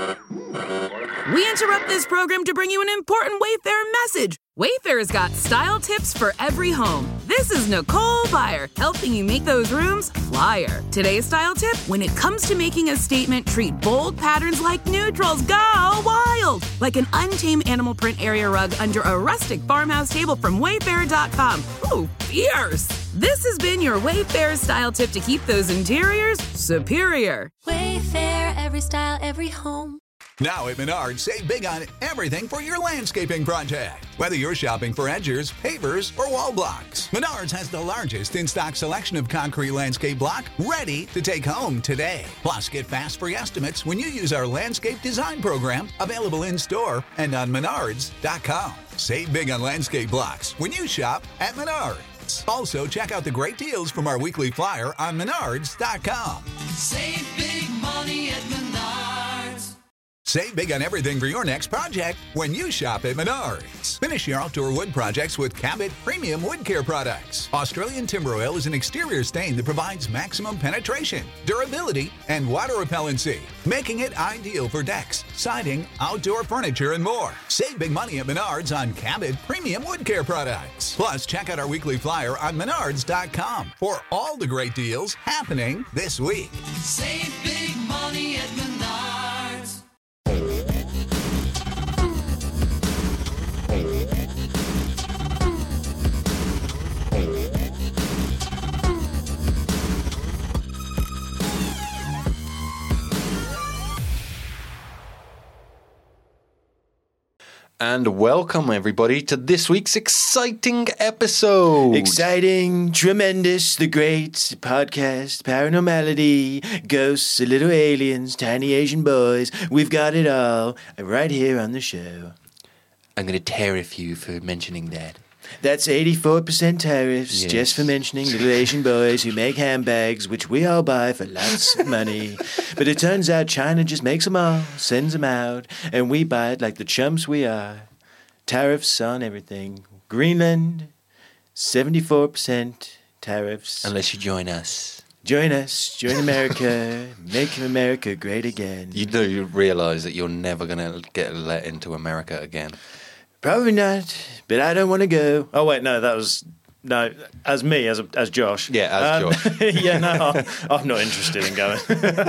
We interrupt this program to bring you an important Wayfair message. Wayfair's got style tips for every home. This is Nicole Byer, helping you make those rooms flyer. Today's style tip: when it comes to making a statement, treat bold patterns like neutrals. Go wild! Like an untamed animal print area rug under a rustic farmhouse table from Wayfair.com. Ooh, fierce! This has been your Wayfair style tip to keep those interiors superior. Wayfair, every style, every home. Now at Menards, save big on everything for your landscaping project. Whether you're shopping for edgers, pavers, or wall blocks, Menards has the largest in-stock selection of concrete landscape block ready to take home today. Plus, get fast free estimates when you use our landscape design program, available in-store and on Menards.com. Save big on landscape blocks when you shop at Menards. Also, check out the great deals from our weekly flyer on Menards.com. Save big money at Menards. Save big on everything for your next project when you shop at Menards. Finish your outdoor wood projects with Cabot Premium Wood Care products. Australian timber oil is an exterior stain that provides maximum penetration, durability, and water repellency, making it ideal for decks, siding, outdoor furniture, and more. Save big money at Menards on Cabot Premium Wood Care products. Plus, check out our weekly flyer on Menards.com for all the great deals happening this week. Save big money at Menards. And welcome, everybody, to this week's exciting episode. Exciting, tremendous, the great podcast, paranormality, ghosts, little aliens, tiny Asian boys. We've got it all right here on the show. I'm going to tariff you for mentioning that. That's 84% tariffs, Yes. just for mentioning little Asian boys who make handbags, which we all buy for lots of money. But it turns out China just makes them all, sends them out, and we buy it like the chumps we are. Tariffs on everything. Greenland, 74% tariffs. Unless you join us. Join us, join America, make America great again. You realise that you're never going to get let into America again. Probably not, but I don't want to go. Oh, wait, no, that was... No, as me, as Josh. Yeah, as Josh. Yeah, no, I'm not interested in going.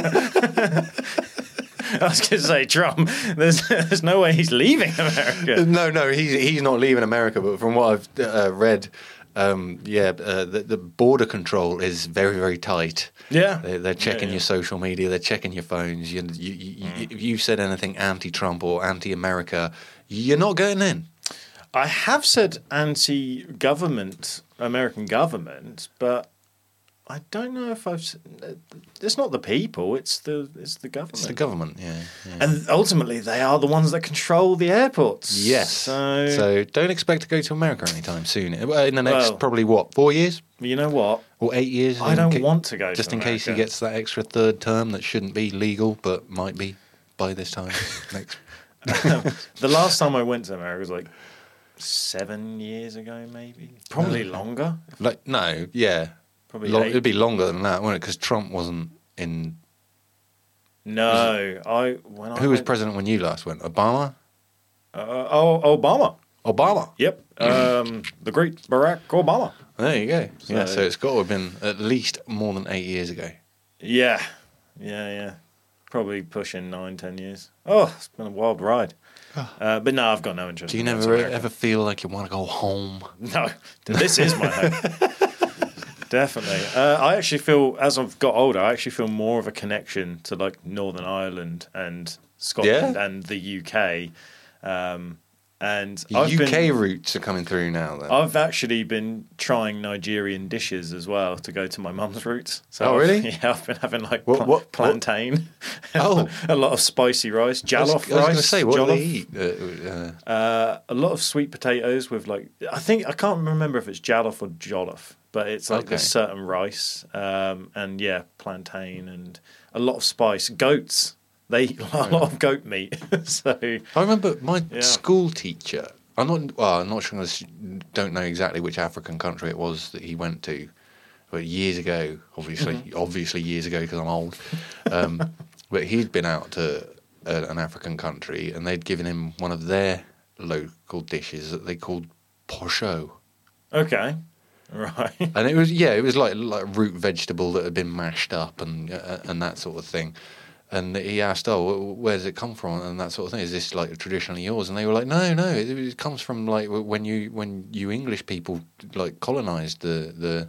I was going to say, Trump, there's no way he's leaving America. No, he's not leaving America, but from what I've read... the border control is very, very tight. Yeah. They're checking your social media, they're checking your phones. If you said anything anti-Trump or anti-America, you're not going in. I have said anti-government, American government, but I don't know if I've... It's not the people, it's the government. It's the government, yeah. And ultimately, they are the ones that control the airports. Yes. So don't expect to go to America anytime soon. In the next, probably, 4 years? You know what? Or 8 years? I don't want to go just to in America. case he gets that extra third term that shouldn't be legal, but might be by this time. Next. The last time I went to America was like 7 years ago, maybe. Probably longer. Probably it'd be longer than that, wouldn't it? Because Trump wasn't in... No. Who was president when you last went? Obama? Obama. Obama? Yep. The great Barack Obama. There you go. So it's got to have been at least more than 8 years ago. Yeah. Probably pushing 9-10 years. Oh, it's been a wild ride. But no, I've got no interest. Do you never ever feel like you want to go home? No, this is my home. Definitely. I actually feel, as I've got older, I actually feel more of a connection to like Northern Ireland and Scotland and the UK. And UK roots are coming through now, then. I've actually been trying Nigerian dishes as well to go to my mum's roots. So really? I've been having like plantain. Oh. A lot of spicy rice, jollof rice. I was going to say, what do they eat? A lot of sweet potatoes with like, I can't remember if it's jollof or jollof, but it's like a certain rice. And yeah, plantain and a lot of spice. Goats. They eat a lot of goat meat. So I remember my school teacher. I'm not sure. I don't know exactly which African country it was that he went to, but years ago, obviously years ago because I'm old. But he'd been out to an African country, and they'd given him one of their local dishes that they called posho. Okay. Right. And it was like root vegetable that had been mashed up and that sort of thing. And he asked, "Oh, where does it come from?" and that sort of thing. Is this like traditionally yours? And they were like, "No, it comes from like when you English people like colonized the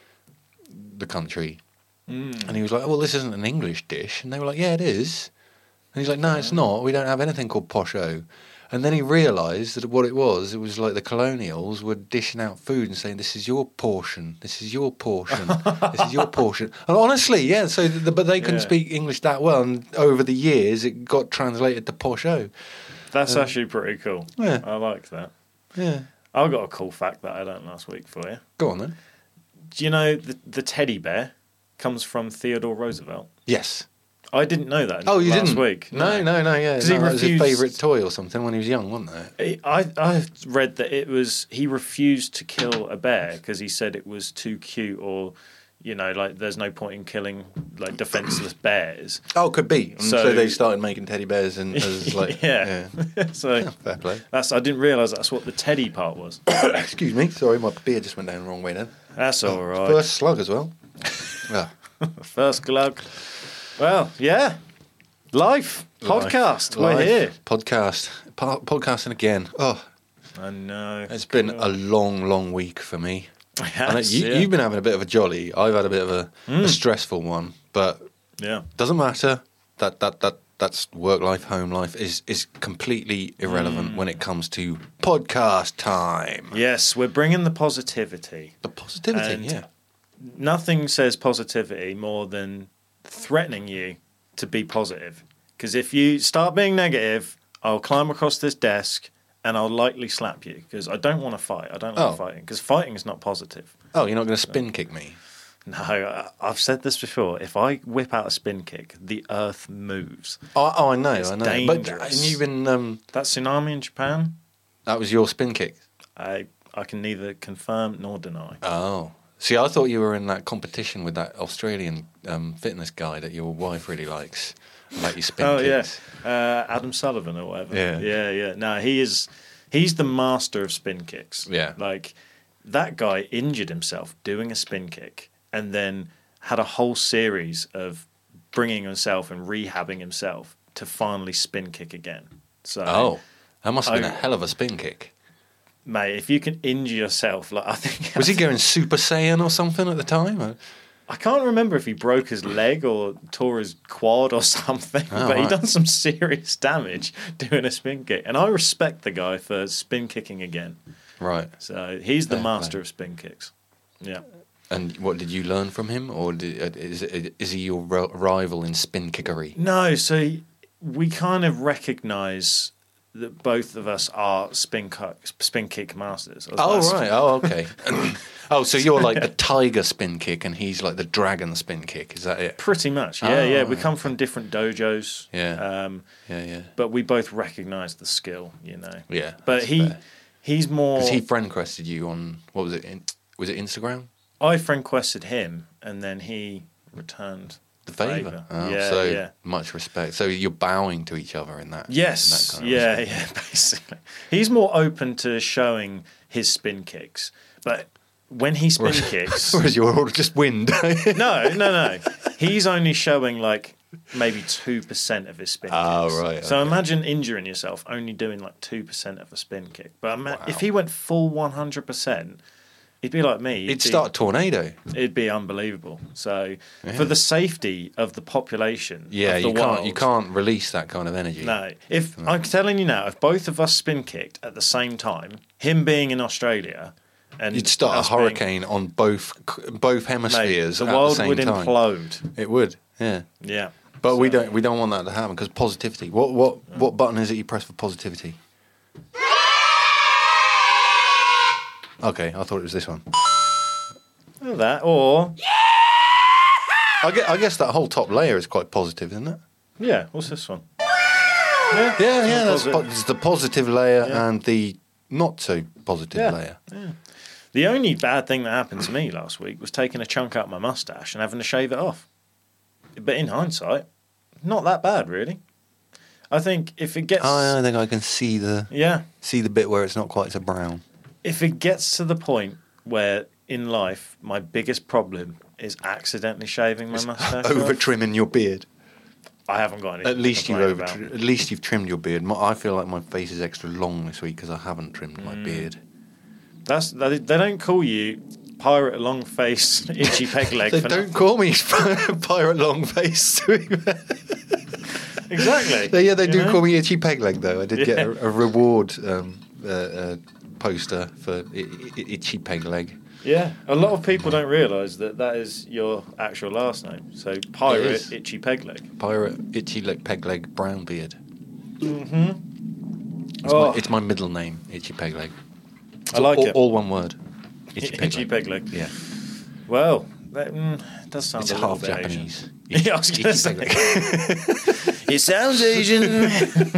country." And he was like, "Oh, well, this isn't an English dish." And they were like, "Yeah, it is." And he's like, "No, it's not. We don't have anything called posho." And then he realised that what it was like the colonials were dishing out food and saying, "This is your portion. This is your portion. This is your portion." And honestly, yeah. So, but they couldn't speak English that well, and over the years, it got translated to posho. That's actually pretty cool. Yeah. I like that. Yeah. I've got a cool fact that I learned last week for you. Go on then. Do you know the teddy bear comes from Theodore Roosevelt? Yes. I didn't know that Oh, you last didn't? week. No, yeah. Because he That was his refused- favourite toy or something when he was young, wasn't it? I read that he refused to kill a bear because he said it was too cute, or like there's no point in killing like defenseless bears. Oh, could be. And So- so they started making teddy bears and as like Yeah. So fair play. I didn't realise that's what the teddy part was. Excuse me, sorry, my beer just went down the wrong way then. That's all right. First slug as well. Yeah. First glug. Well, yeah. Life. Podcast. We're Live. here. Podcasting again. Oh, I know. it's been a long week for me. I know Yes, you've been having a bit of a jolly. I've had a bit of a stressful one, but Yeah. doesn't matter. That's work life, home life is completely irrelevant when it comes to podcast time. Yes, we're bringing the positivity. The positivity, And- yeah. Nothing says positivity more than threatening you to be positive. Because if you start being negative, I'll climb across this desk and I'll lightly slap you. Because I don't want to fight. I don't like fighting. Because fighting is not positive. Oh, you're not going to spin kick me? No, I've said this before. If I whip out a spin kick, the earth moves. Oh, I know, It's I know. dangerous. But and you've been That tsunami in Japan, that was your spin kick. I can neither confirm nor deny. Oh. See, I thought you were in that competition with that Australian fitness guy that your wife really likes, like your spin kicks. yeah, Adam Sullivan or whatever. Yeah. yeah. No, he's the master of spin kicks. Yeah. Like that guy injured himself doing a spin kick, and then had a whole series of bringing himself and rehabbing himself to finally spin kick again. So, Oh, that must have been a hell of a spin kick. mate, if you can injure yourself, like I think Was he going Super Saiyan or something at the time? I can't remember if he broke his leg or tore his quad or something, but he right. done some serious damage doing a spin kick. And I respect the guy for spin kicking again. Right. So he's the Fair master play. of spin kicks. Yeah. And what did you learn from him, or is he your rival in spin kickery? No, so we kind of recognise that both of us are spin kick masters. Oh right. Oh okay. Oh, so you're like the tiger spin kick, and he's like the dragon spin kick. Is that it? Pretty much. Yeah, Oh, yeah. We right, come from different dojos. Yeah. Yeah. But we both recognise the skill, Yeah. But he's more. Because he friend requested you on what was it? Was it Instagram? I friend requested him, and then he returned The favour. Oh, yeah, so yeah. much respect. So you're bowing to each other in that. Yes, in that kind of respect. yeah, basically. He's more open to showing his spin kicks, but when he spin kicks, Whereas you're all just wind. no. He's only showing like maybe 2% of his spin kicks. Oh, right, So okay. imagine injuring yourself only doing like 2% of a spin kick. But if he went full 100%, he'd be like me. It'd start a tornado. It'd be unbelievable. So for the safety of the population, Yeah, of the world, you can't release that kind of energy. No, I'm telling you now, if both of us spin kicked at the same time, him being in Australia, and You'd start a us being- hurricane on both mate, hemispheres. the at world the same would time. implode. It would. Yeah. Yeah, But we don't want that to happen because positivity. What button is it you press for positivity? Okay, I thought it was this one. Or that or I guess that whole top layer is quite positive, isn't it? yeah. What's this one? Yeah. That's positive. it's the positive layer and the not so positive Yeah. layer. The only bad thing that happened to me last week was taking a chunk out my mustache and having to shave it off. But in hindsight, not that bad, really. I think if it gets... I think I can see the bit where it's not quite so brown. If it gets to the point where in life my biggest problem is accidentally shaving my moustache Over off, trimming your beard. I haven't got anything At least to you've complain about. at least you've trimmed your beard. I feel like my face is extra long this week because I haven't trimmed my beard. They don't call you pirate long face itchy peg leg. They for don't call me pirate long face. Exactly. They do know? call me itchy peg leg though. I did get a reward poster for itchy peg leg. Yeah, a lot of people don't realise that is your actual last name. So pirate is. itchy peg leg. Pirate itchy peg leg brown beard. It's my middle name, itchy peg leg. I like it. All one word. Itchy peg leg. Yeah. Well, that does sound It's a little half bit Japanese. Asian. Yeah, I was going to say. It sounds Asian.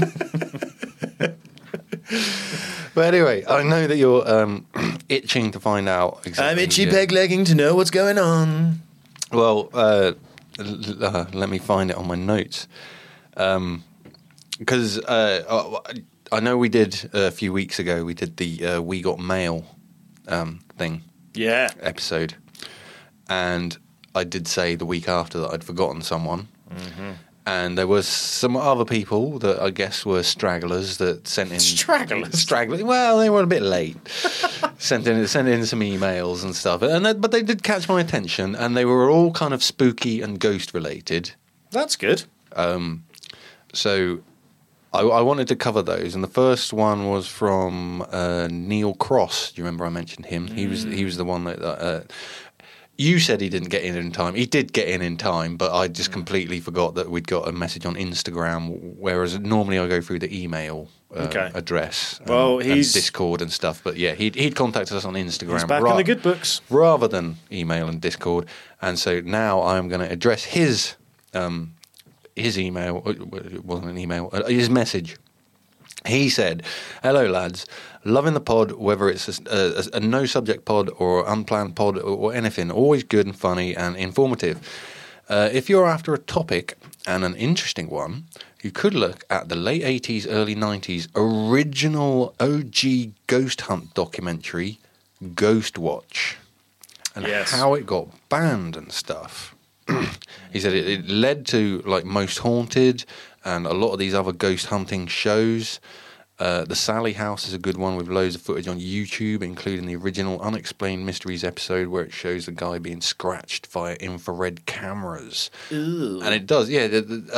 But anyway, I know that you're itching to find out exactly. I'm itchy peg legging to know what's going on. Well, let me find it on my notes. Because I know we did a few weeks ago, we did the We Got Mail thing. Yeah. Episode. And I did say the week after that I'd forgotten someone. Mm-hmm. And there was some other people that I guess were stragglers that sent in... Stragglers? Well, they were a bit late. sent in some emails and stuff. But they did catch my attention, and they were all kind of spooky and ghost-related. That's good. So I wanted to cover those, and the first one was from Neil Cross. Do you remember I mentioned him? He was the one that... you said he didn't get in time. He did get in time, but I just completely forgot that we'd got a message on Instagram, whereas normally I go through the email address and Discord and stuff. But yeah, he'd contacted us on Instagram. He's back in the good books. Rather than email and Discord. And so now I'm going to address his email. It wasn't an email. His message. He said, "Hello lads, loving the pod, whether it's a no-subject pod or unplanned pod or anything, always good and funny and informative. If you're after a topic, and an interesting one, you could look at the late 80s, early 90s original OG ghost hunt documentary, Ghost Watch, and how it got banned and stuff." He said it led to like Most Haunted and a lot of these other ghost hunting shows. The Sally House is a good one with loads of footage on YouTube, including the original Unexplained Mysteries episode where it shows the guy being scratched via infrared cameras. Ooh. And it does, yeah.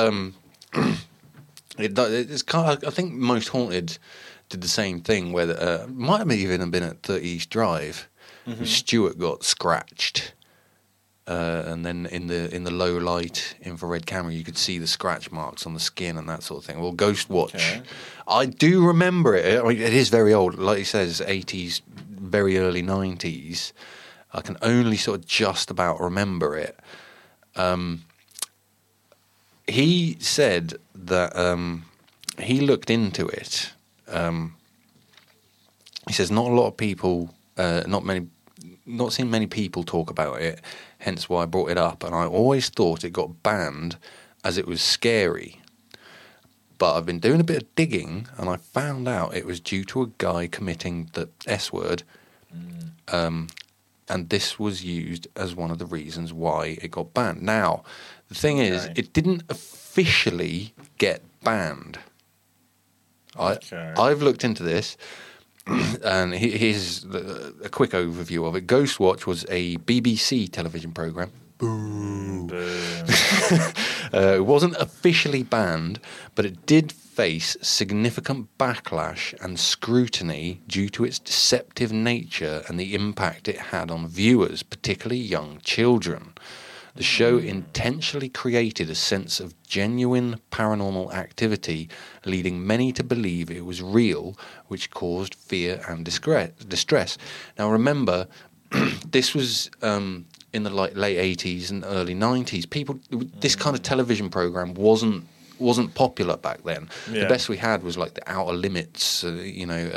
It does. It's kind of, I think Most Haunted did the same thing where might have even been at 30 East Drive. Mm-hmm. Stuart got scratched. And then in the low light infrared camera, you could see the scratch marks on the skin and that sort of thing. Well, Ghost Watch, I do remember it. I mean, it is very old, like he says, 80s, very early 90s. I can only sort of just about remember it. He said that he looked into it. He says not a lot of people, not seen many people talk about it. Hence why I brought it up, and I always thought it got banned as it was scary. But I've been doing a bit of digging, and I found out it was due to a guy committing the S word, and this was used as one of the reasons why it got banned. Now, the thing is, it didn't officially get banned. I've looked into this. And here's a quick overview of it. Ghost Watch was a BBC television programme. Boo. It wasn't officially banned, but it did face significant backlash and scrutiny due to its deceptive nature and the impact it had on viewers, particularly young children. The show intentionally created a sense of genuine paranormal activity, leading many to believe it was real, which caused fear and distress. Now remember, this was in the late 80s and early 90s. This kind of television program wasn't popular back then. Yeah. The best we had was like the Outer Limits, not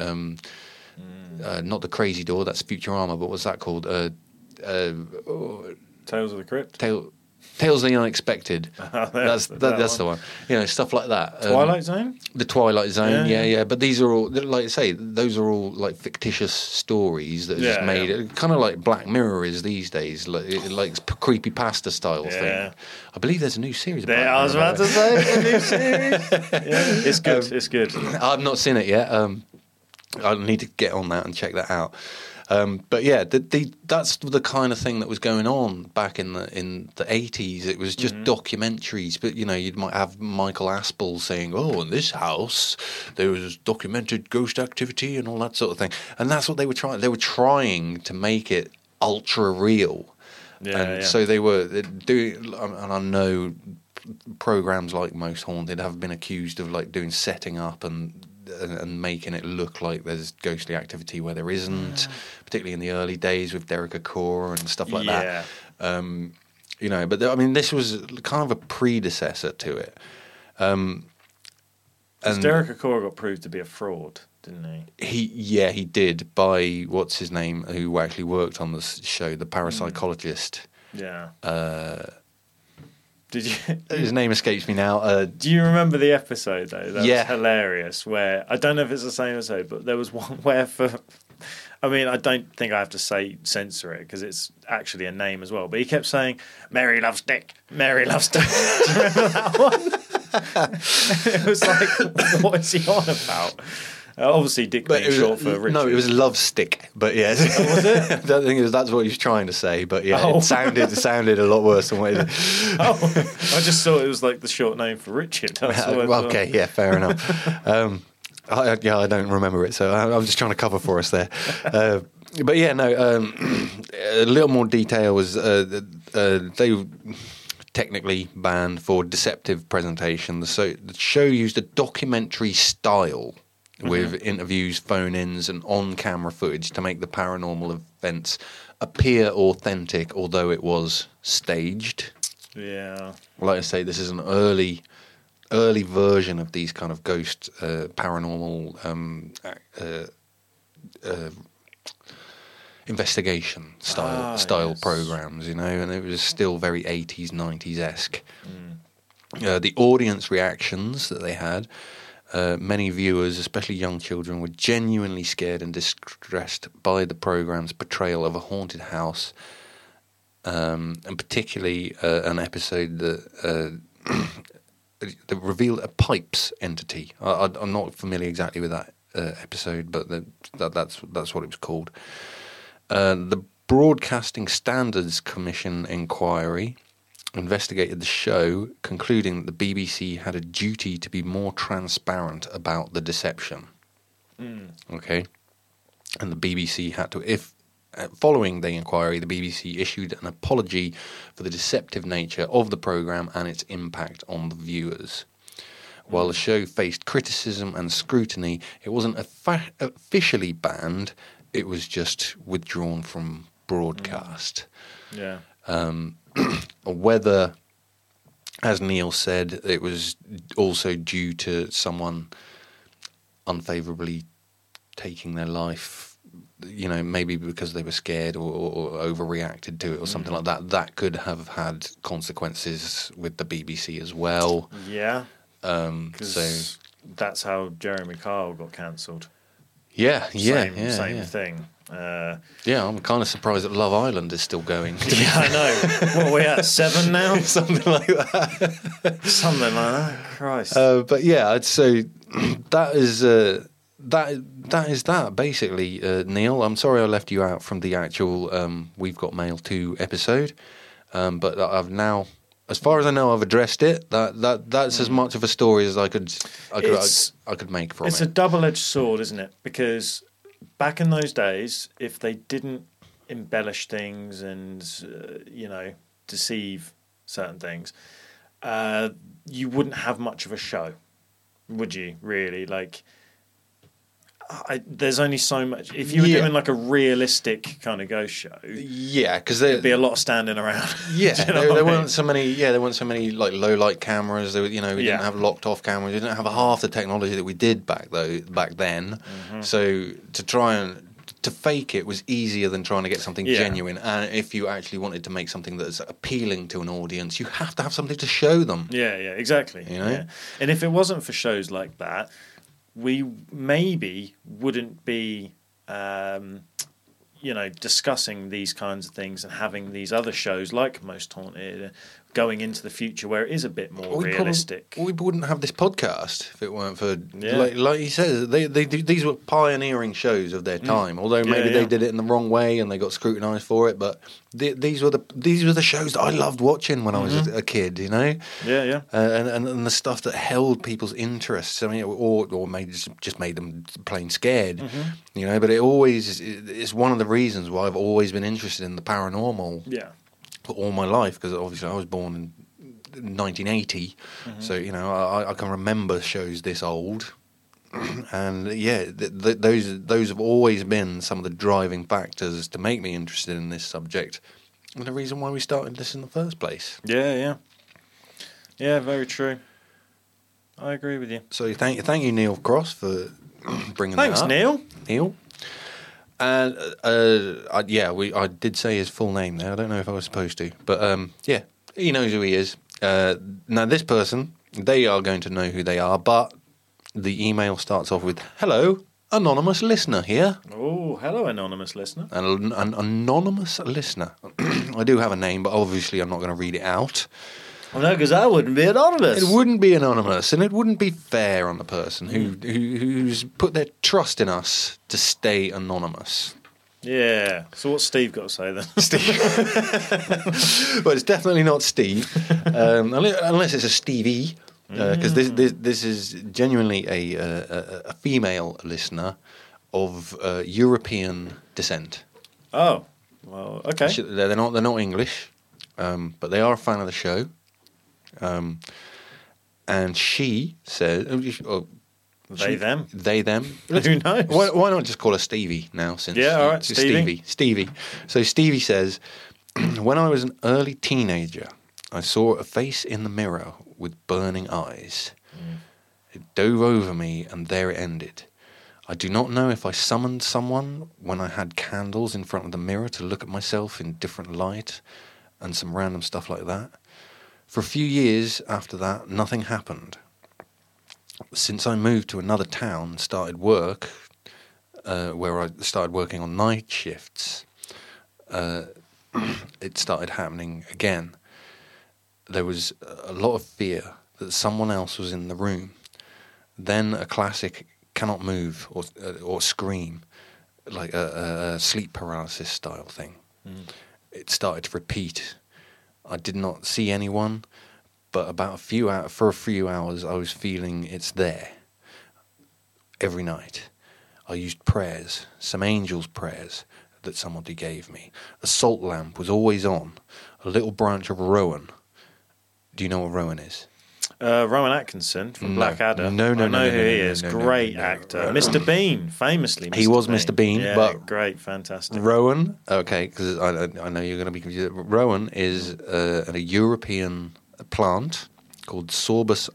the Crazy Door, that's Futurama, but what's that called? Tales of the Crypt? Tales of the Unexpected. That's that the one. You know, stuff like that. Twilight Zone? The Twilight Zone, Yeah. yeah. But these are all, like I say, those are all like fictitious stories that are just made, kind of like Black Mirror is these days, like creepypasta style thing. I believe there's a new series. Of Black I was Mirror, about to say a new series. It's good. It's good. I've not seen it yet. I need to get on that and check that out. But yeah, that's the kind of thing that was going on back in the 80s. It was just documentaries, but you know, you might have Michael Aspel saying, "Oh, in this house there was documented ghost activity and all that sort of thing," and that's what they were trying. They were trying to make it ultra real, so they were doing. And I know programs like Most Haunted have been accused of like doing setting up and making it look like there's ghostly activity where there isn't, particularly in the early days with Derek Acor and stuff like that. You know, but I mean, this was kind of a predecessor to it. And Derek Acor got proved to be a fraud, didn't he? He did, by what's his name, who actually worked on this show, the parapsychologist. Yeah. Did you? His name escapes me now. Do you remember the episode though? That was hilarious. Where I don't know if it's the same episode, but there was one where I mean, I don't think I have to censor it because it's actually a name as well. But he kept saying, "Mary loves Dick. Mary loves Dick." Do you remember that one? It was like, what is he on about? Obviously, Dick being short for Richard. No, it was Love Stick, but yes. Oh, was it? I don't think that's what he was trying to say, but yeah, it sounded a lot worse than what it did. I just thought it was like the short name for Richard. Okay, yeah, fair enough. I don't remember it, so I'm just trying to cover for us there. But yeah, no, a little more detail was they were technically banned for deceptive presentation. The show used a documentary style with interviews, phone-ins, and on-camera footage to make the paranormal events appear authentic, although it was staged. Yeah. Like I say, this is an early version of these kind of ghost paranormal investigation style programs, you know, and it was still very 80s, 90s-esque. The audience reactions that they had, many viewers, especially young children, were genuinely scared and distressed by the program's portrayal of a haunted house, and particularly an episode that revealed a pipes entity. I'm not familiar exactly with that episode, but that's what it was called. The Broadcasting Standards Commission inquiry investigated the show, concluding that the BBC had a duty to be more transparent about the deception. Okay, and the BBC had to, following the inquiry, the BBC issued an apology for the deceptive nature of the programme and its impact on the viewers. While the show faced criticism and scrutiny, it wasn't officially banned, it was just withdrawn from broadcast. Yeah. Whether, as Neil said, it was also due to someone unfavourably taking their life, you know, maybe because they were scared or overreacted to it or something like that, that could have had consequences with the BBC as well. Yeah. So that's how Jeremy Kyle got cancelled. Same thing. I'm kind of surprised that Love Island is still going. Yeah, I know. What are we at, 7 now? Something like that. Something like that. Christ. But yeah, I'd say that is that basically, Neil. I'm sorry I left you out from the actual We've Got Mail 2 episode, but I've now, as far as I know, I've addressed it. That's as much of a story as I could make from it. It's a double-edged sword, isn't it? Because back in those days, if they didn't embellish things and deceive certain things, you wouldn't have much of a show, would you? Really, like. There's only so much. If you were doing like a realistic kind of ghost show, because there'd be a lot of standing around. Yeah, there weren't so many. Yeah, there weren't so many like low light cameras. There were, we didn't have locked off cameras. We didn't have half the technology that we did back then. So to to fake it was easier than trying to get something Yeah. genuine. And if you actually wanted to make something that's appealing to an audience, you have to have something to show them. Yeah, exactly. You know? Yeah. And if it wasn't for shows like that, we maybe wouldn't be, discussing these kinds of things and having these other shows like Most Haunted going into the future where it is a bit more realistic. We wouldn't have this podcast if it weren't for, Yeah. like you said, these were pioneering shows of their time. Although maybe they did it in the wrong way and they got scrutinised for it, but these were the shows that I loved watching when I was a kid. You know, Yeah. and the stuff that held people's interests. I mean, or just made them plain scared. You know, but it's one of the reasons why I've always been interested in the paranormal. Yeah. For all my life, because obviously I was born in 1980, so you know I can remember shows this old, and yeah, those have always been some of the driving factors to make me interested in this subject, and the reason why we started this in the first place. Yeah. Very true. I agree with you. So thank you, Neil Cross, for bringing Thanks, that up. Neil. And I did say his full name there. I don't know if I was supposed to, but yeah, he knows who he is. Now, this person, they are going to know who they are, but the email starts off with, "Hello, anonymous listener here." Oh, hello, anonymous listener. An anonymous listener. I do have a name, but obviously I'm not going to read it out. Well, no, because I wouldn't be anonymous. It wouldn't be anonymous, and it wouldn't be fair on the person who's put their trust in us to stay anonymous. Yeah. So what's Steve got to say then? Well, it's definitely not Steve, unless it's a Stevie, because this is genuinely a female listener of European descent. Oh, well, okay. They're not English, but they are a fan of the show. And she said, They, them. Who knows? Why not just call her Stevie now? Since Yeah, all right, Stevie. So Stevie says, when I was an early teenager, I saw a face in the mirror with burning eyes. It dove over me, and there it ended. I do not know if I summoned someone when I had candles in front of the mirror to look at myself in different light, and some random stuff like that. For a few years after that, nothing happened. Since I moved to another town and started work, where I started working on night shifts, it started happening again. There was a lot of fear that someone else was in the room. Then a classic cannot move or scream, like a sleep paralysis style thing. It started to repeat. I did not see anyone, but for a few hours I was feeling it's there. Every night I used prayers, some angels' prayers that somebody gave me. A salt lamp was always on, a little branch of rowan. Do you know what rowan is? Rowan Atkinson from Blackadder. No, I know who he is. Great actor. Mr. Bean, famously. He was Mr. Bean, yeah, but great, fantastic. Rowan, okay, because I know you're going to be confused. Rowan is a European plant called Sorbus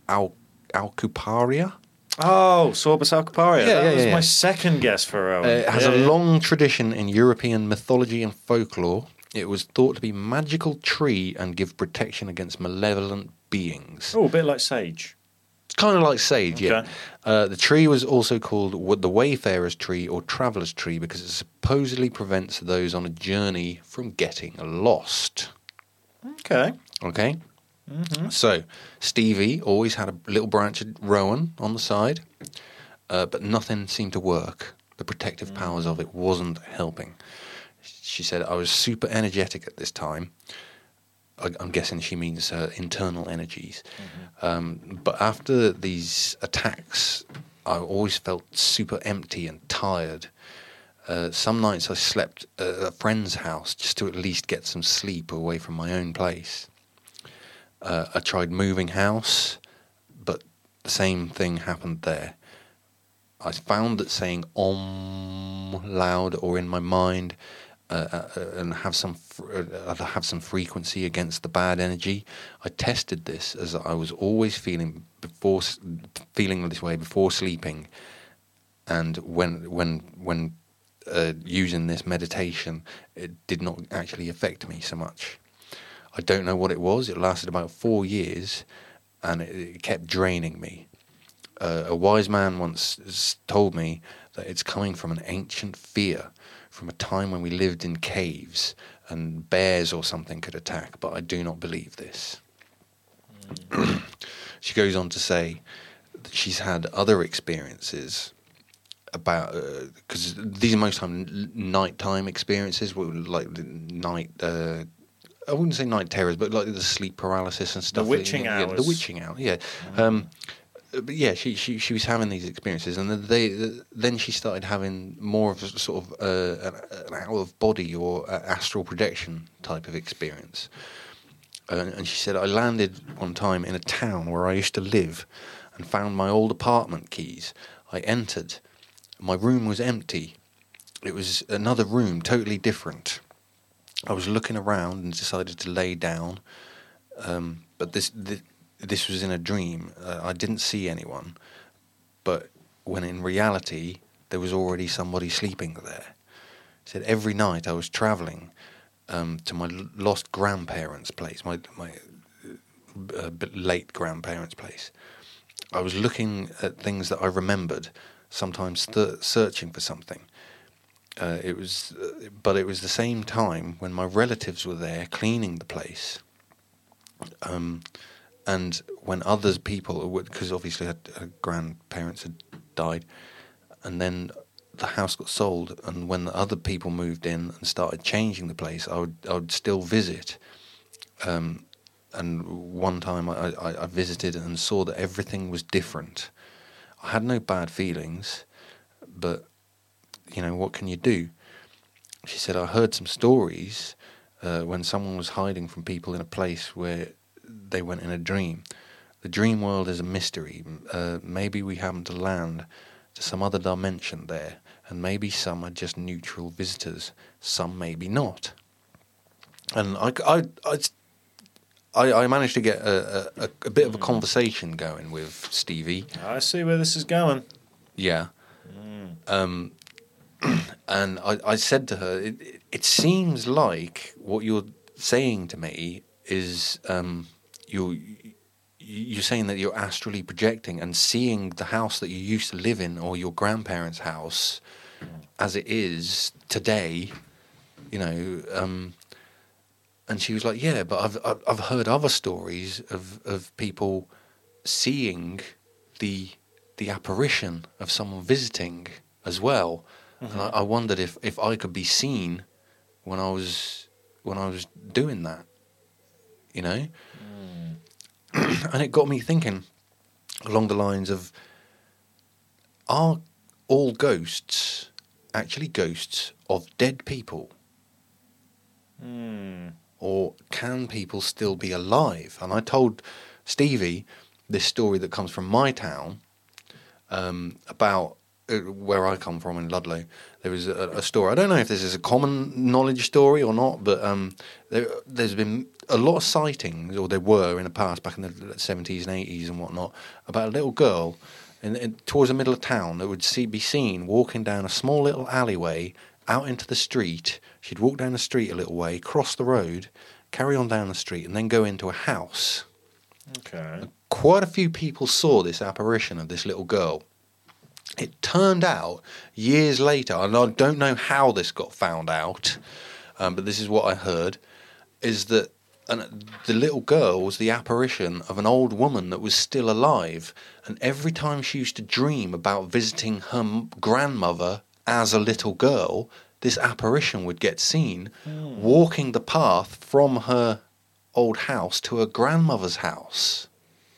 alcuparia. Oh, Sorbus alcuparia. Yeah, that was yeah. my second guess for Rowan. It has a long tradition in European mythology and folklore. It was thought to be a magical tree and give protection against malevolent beings. Oh, a bit like sage. It's kind of like sage, yeah. Okay. The tree was also called the Wayfarer's tree or Traveller's tree because it supposedly prevents those on a journey from getting lost. Okay. Okay? So, Stevie always had a little branch of rowan on the side, but nothing seemed to work. The protective powers of it wasn't helping. She said, I was super energetic at this time. I'm guessing she means internal energies. But after these attacks, I always felt super empty and tired. Some nights I slept at a friend's house just to at least get some sleep away from my own place. I tried moving house, but the same thing happened there. I found that saying Om loud or in my mind and have some frequency against the bad energy. I tested this as I was always feeling this way before sleeping, and when using this meditation, it did not actually affect me so much. I don't know what it was. It lasted about 4 years, and it kept draining me. A wise man once told me that it's coming from an ancient fear, from a time when we lived in caves and bears or something could attack, but I do not believe this. She goes on to say that she's had other experiences about, because these are most time nighttime experiences, like night, I wouldn't say night terrors, but like the sleep paralysis and stuff. The witching hours. Yeah, the witching hour, yeah. But yeah, she was having these experiences, and then she started having more of a sort of an out of body or astral projection type of experience. And she said, I landed one time in a town where I used to live, and found my old apartment keys. I entered. My room was empty. It was another room, totally different. I was looking around and decided to lay down, but this was in a dream. I didn't see anyone, but when in reality there was already somebody sleeping there. He said every night I was travelling to my lost grandparents' place, my late grandparents' place. I was looking at things that I remembered, sometimes searching for something. But it was the same time when my relatives were there cleaning the place. And when others people, because obviously her grandparents had died, and then the house got sold, and when the other people moved in and started changing the place, I would still visit. And one time I visited and saw that everything was different. I had no bad feelings, but, you know, what can you do? She said, I heard some stories when someone was hiding from people in a place where they went in a dream. The dream world is a mystery. Maybe we happen to land to some other dimension there, and maybe some are just neutral visitors, some maybe not. And I managed to get a bit of a conversation going with Stevie. I see where this is going. Yeah. And I said to her, it seems like what you're saying to me is you're saying that you're astrally projecting and seeing the house that you used to live in, or your grandparents' house, as it is today, you know. And she was like, yeah, but I've heard other stories of people seeing the apparition of someone visiting as well. Mm-hmm. And I wondered if I could be seen when I was doing that, you know. And it got me thinking along the lines of, are all ghosts actually ghosts of dead people? Or can people still be alive? And I told Stevie this story that comes from my town, about where I come from in Ludlow. There was a story. I don't know if this is a common knowledge story or not, but there's been a lot of sightings, or there were in the past, back in the 70s and 80s and whatnot, about a little girl towards the middle of town that would be seen walking down a small little alleyway out into the street. She'd walk down the street a little way, cross the road, carry on down the street, and then go into a house. Okay. And quite a few people saw this apparition of this little girl. It turned out, years later, and I don't know how this got found out, but this is what I heard, is that the little girl was the apparition of an old woman that was still alive, and every time she used to dream about visiting her grandmother as a little girl, this apparition would get seen walking the path from her old house to her grandmother's house.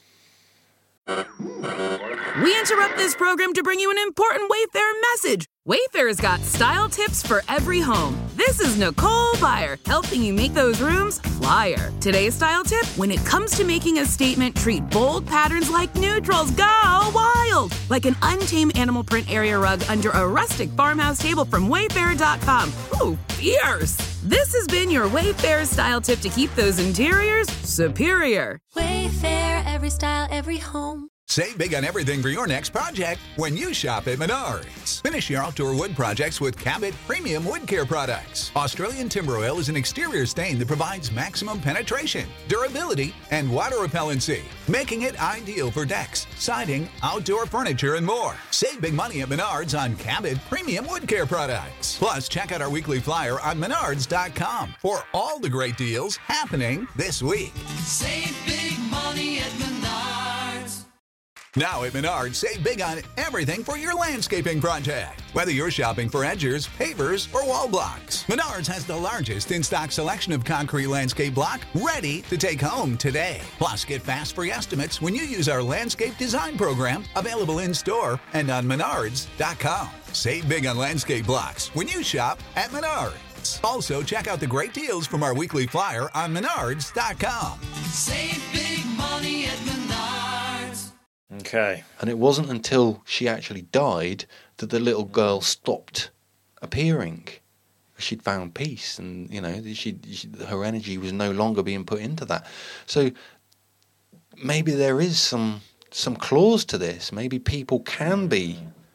We interrupt this program to bring you an important Wayfair message. Wayfair's got style tips for every home. This is Nicole Byer, helping you make those rooms flyer. Today's style tip: when it comes to making a statement, treat bold patterns like neutrals. Go wild! Like an untamed animal print area rug under a rustic farmhouse table from Wayfair.com. Ooh, fierce! This has been your Wayfair style tip to keep those interiors superior. Wayfair, every style, every home. Save big on everything for your next project when you shop at Menards. Finish your outdoor wood projects with Cabot Premium Wood Care products. Australian timber oil is an exterior stain that provides maximum penetration, durability, and water repellency, making it ideal for decks, siding, outdoor furniture, and more. Save big money at Menards on Cabot Premium Wood Care products. Plus, check out our weekly flyer on Menards.com for all the great deals happening this week. Save big money at Menards. Now at Menards, save big on everything for your landscaping project. Whether you're shopping for edgers, pavers, or wall blocks, Menards has the largest in-stock selection of concrete landscape block ready to take home today. Plus, get fast free estimates when you use our landscape design program, available in-store and on Menards.com. Save big on landscape blocks when you shop at Menards. Also, check out the great deals from our weekly flyer on Menards.com. Save big money at Menards. Okay. And it wasn't until she actually died that the little girl stopped appearing. She'd found peace, and her energy was no longer being put into that. So maybe there is some clause to this. Maybe people can be,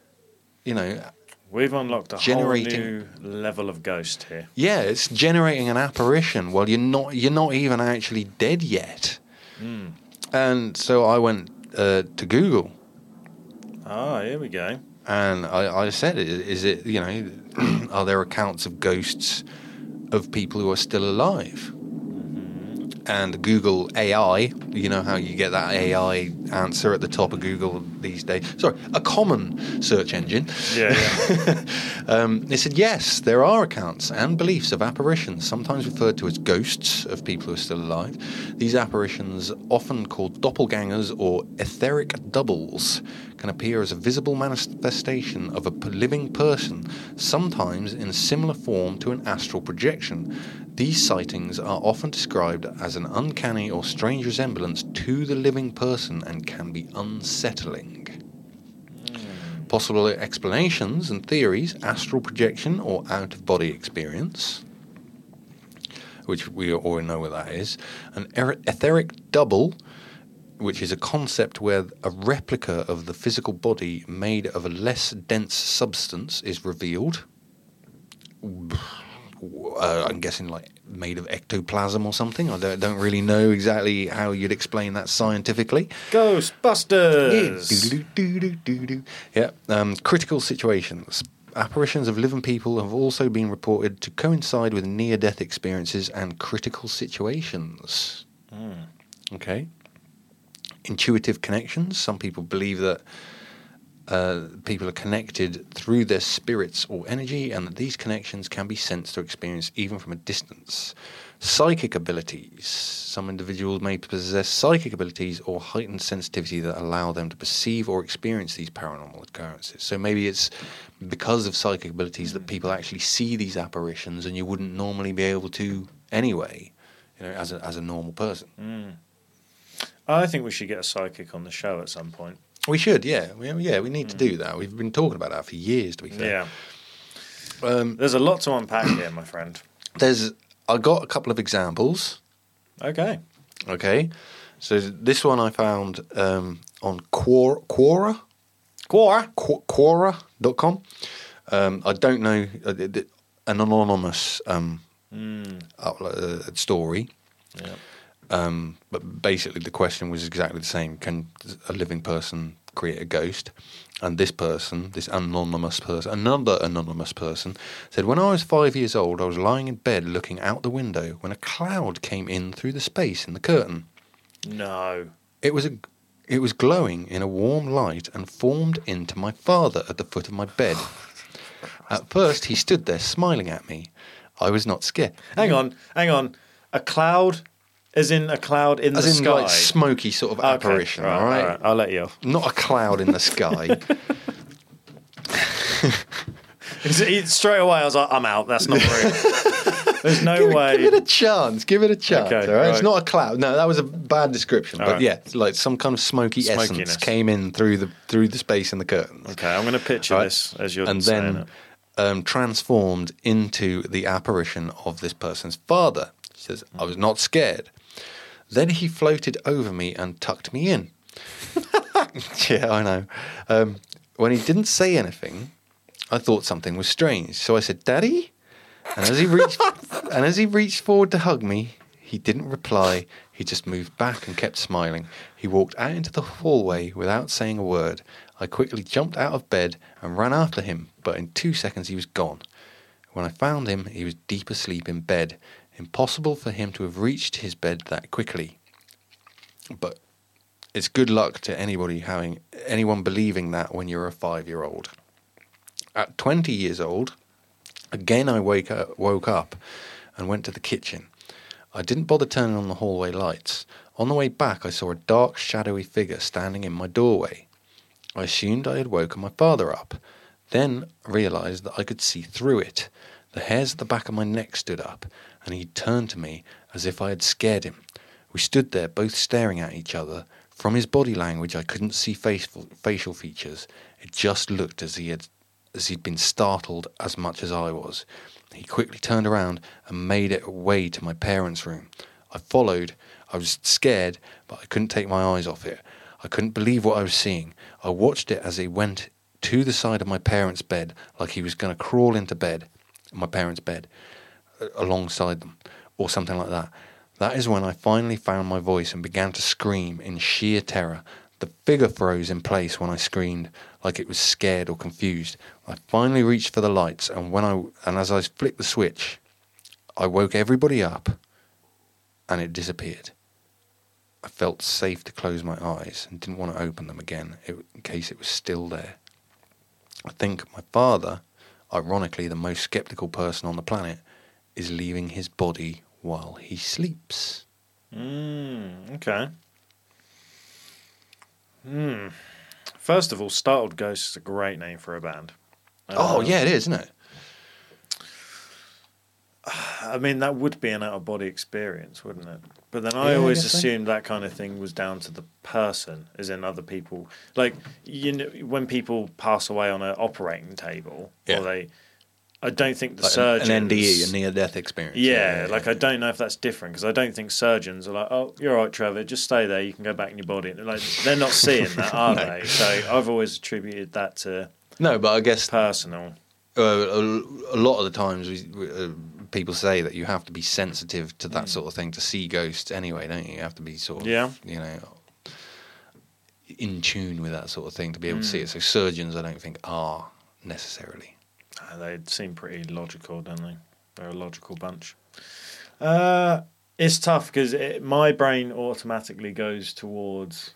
We've unlocked a whole new level of ghost here. Yeah, it's generating an apparition. Well, you're not even actually dead yet. And so I went to Google. Oh, here we go. And I said, is it, are there accounts of ghosts of people who are still alive? And Google AI, you know how you get that AI answer at the top of Google these days. Sorry, a common search engine. Yeah. They said, yes, there are accounts and beliefs of apparitions, sometimes referred to as ghosts of people who are still alive. These apparitions, often called doppelgangers or etheric doubles, can appear as a visible manifestation of a living person, sometimes in a similar form to an astral projection. These sightings are often described as an uncanny or strange resemblance to the living person and can be unsettling. Possible explanations and theories: astral projection or out-of-body experience, which we already know what that is. An etheric double, which is a concept where a replica of the physical body made of a less dense substance is revealed. I'm guessing like made of ectoplasm or something. I don't really know exactly how you'd explain that scientifically. Ghostbusters! Yeah. Critical situations. Apparitions of living people have also been reported to coincide with near-death experiences and critical situations. Okay. Intuitive connections. Some people believe that people are connected through their spirits or energy, and that these connections can be sensed or experienced even from a distance. Psychic abilities. Some individuals may possess psychic abilities or heightened sensitivity that allow them to perceive or experience these paranormal occurrences. So maybe it's because of psychic abilities that people actually see these apparitions, and you wouldn't normally be able to anyway, as a normal person. I think we should get a psychic on the show at some point. We should, yeah. We need to do that. We've been talking about that for years, to be fair. Yeah. There's a lot to unpack here, my friend. I got a couple of examples. Okay. So this one I found on Quora. Quora.com. I don't know, an anonymous story. Yeah. But basically the question was exactly the same. Can a living person create a ghost? And another anonymous person said, when I was 5 years old, I was lying in bed looking out the window when a cloud came in through the space in the curtain. No. It was glowing in a warm light and formed into my father at the foot of my bed. At first, he stood there smiling at me. I was not scared. Hang on. A cloud... As in a cloud in the sky? As in like smoky sort of apparition, all right? I'll let you off. Not a cloud in the sky. Straight away I was like, I'm out, that's not real. There's no way. Give it a chance, okay, all right? Right. It's not a cloud. No, that was a bad description. But yeah, like some kind of smoky essence came in through the space in the curtains. Okay, I'm going to picture this as you're saying it. Transformed into the apparition of this person's father. He says, I was not scared. Then he floated over me and tucked me in. Yeah, I know. When he didn't say anything, I thought something was strange. So I said, "Daddy?" And as he reached forward to hug me, he didn't reply. He just moved back and kept smiling. He walked out into the hallway without saying a word. I quickly jumped out of bed and ran after him, but in 2 seconds he was gone. When I found him, he was deep asleep in bed. Impossible for him to have reached his bed that quickly. But it's good luck to anyone believing that when you're a 5-year-old. At 20 years old, again I woke up and went to the kitchen. I didn't bother turning on the hallway lights. On the way back, I saw a dark, shadowy figure standing in my doorway. I assumed I had woken my father up. Then realised that I could see through it. The hairs at the back of my neck stood up, and he turned to me as if I had scared him. We stood there, both staring at each other. From his body language, I couldn't see facial features. It just looked as he'd been startled as much as I was. He quickly turned around and made it way to my parents' room. I followed. I was scared, but I couldn't take my eyes off it. I couldn't believe what I was seeing. I watched it as he went to the side of my parents' bed, like he was going to crawl into bed, my parents' bed, alongside them, or something like that. That is when I finally found my voice and began to scream in sheer terror. The figure froze in place when I screamed, like it was scared or confused. I finally reached for the lights, and as I flicked the switch, I woke everybody up, and it disappeared. I felt safe to close my eyes and didn't want to open them again in case it was still there. I think my father, ironically the most sceptical person on the planet, is leaving his body while he sleeps. Okay. First of all, Startled Ghost is a great name for a band. Yeah, it is, isn't it? I mean, that would be an out-of-body experience, wouldn't it? But then I always assumed that kind of thing was down to the person, as in other people. Like, you know, when people pass away on an operating table, I don't think the surgeons... An NDE, a near-death experience. Yeah, I don't know if that's different, because I don't think surgeons are like, "Oh, you're all right, Trevor, just stay there, you can go back in your body." Like, they're not seeing that, are they? So I've always attributed that to... No, but I guess... personal. A lot of the times people say that you have to be sensitive to that sort of thing to see ghosts anyway, don't you? You have to be sort of, in tune with that sort of thing to be able to see it. So surgeons, I don't think, are necessarily. They seem pretty logical, don't they? They're a logical bunch. It's tough because my brain automatically goes towards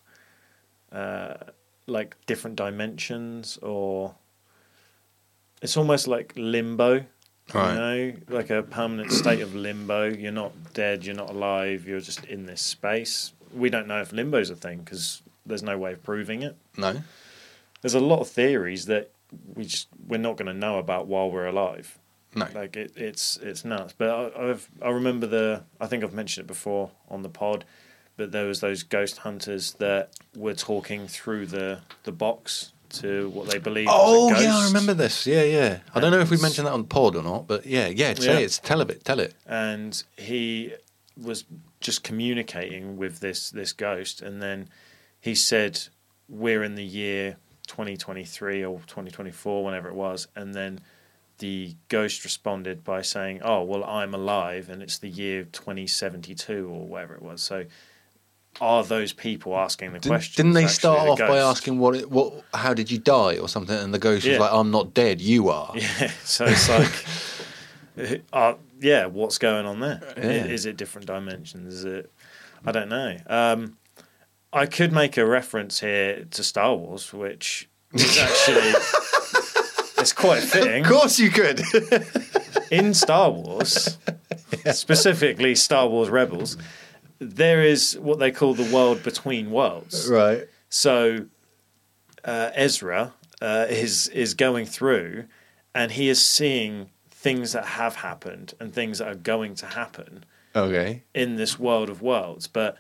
like different dimensions, or it's almost like limbo. Right. You know, like a permanent state of limbo. You're not dead, you're not alive, you're just in this space. We don't know if limbo's a thing because there's no way of proving it. No. There's a lot of theories that we're not going to know about while we're alive. No. Like it's nuts. But I remember I think I've mentioned it before on the pod, but there was those ghost hunters that were talking through the box to what they believe was a ghost. I remember this. Yeah. I don't know if we mentioned that on the pod or not, but tell it. And he was just communicating with this ghost, and then he said, "We're in the year 2023 or 2024, whenever it was," and then the ghost responded by saying, "Oh, well, I'm alive, and it's the year 2072 or whatever it was." So are those people asking the questions? Didn't they start off by ghost? asking how did you die or something? And the ghost was like, "I'm not dead, you are." Yeah, so it's like, what's going on there? Yeah. Is it different dimensions? Is it? I don't know. I could make a reference here to Star Wars, which is actually it's quite fitting. Of course you could. In Star Wars, specifically Star Wars Rebels, there is what they call the world between worlds. Right. So Ezra is going through, and he is seeing things that have happened and things that are going to happen. Okay. In this world of worlds, but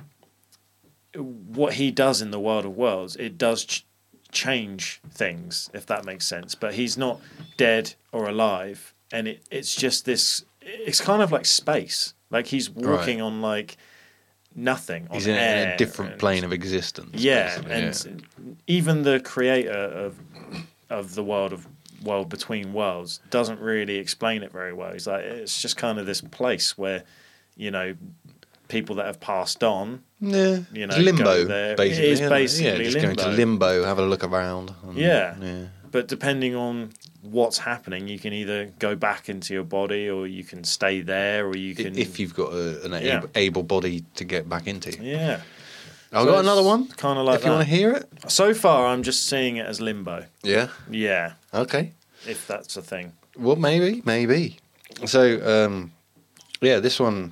what he does in the world of worlds, it does change things, if that makes sense. But he's not dead or alive, and it's just this. It's kind of like space. Like he's walking on like nothing. On He's in air a different and- plane of existence. Yeah, basically, and even the creator of the world between worlds doesn't really explain it very well. He's like, it's just kind of this place where, you know, people that have passed on, Yeah, you know, it's limbo, go there. basically. It is isn't it? basically just going to limbo. limbo, have a look around. And, Yeah. But depending on what's happening, you can either go back into your body, or you can stay there, or you can. If you've got an Yeah. able body to get back into. Yeah. I've So got another it's one. kinda like if you want that. to hear it. So far, I'm just seeing it as limbo. Yeah. Yeah, Okay. if that's a thing. Well, maybe. So, this one,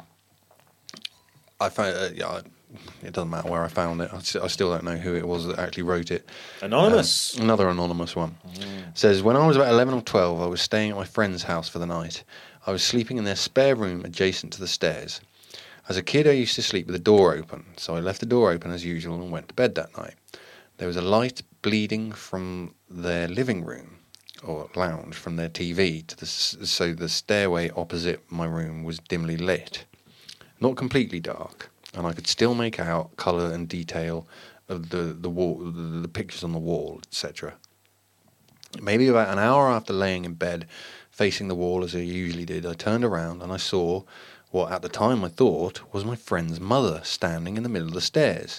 I found. It doesn't matter where I found it. I still don't know who it was that actually wrote it. Anonymous. Another anonymous one. Says, when I was about 11 or 12, I was staying at my friend's house for the night. I was sleeping in their spare room adjacent to the stairs. As a kid, I used to sleep with the door open, so I left the door open as usual and went to bed that night. There was a light bleeding from their living room, or lounge, from their TV, so the stairway opposite my room was dimly lit. Not completely dark, and I could still make out colour and detail of the wall, the pictures on the wall, etc. Maybe about an hour after laying in bed, facing the wall as I usually did, I turned around and I saw what at the time I thought was my friend's mother standing in the middle of the stairs.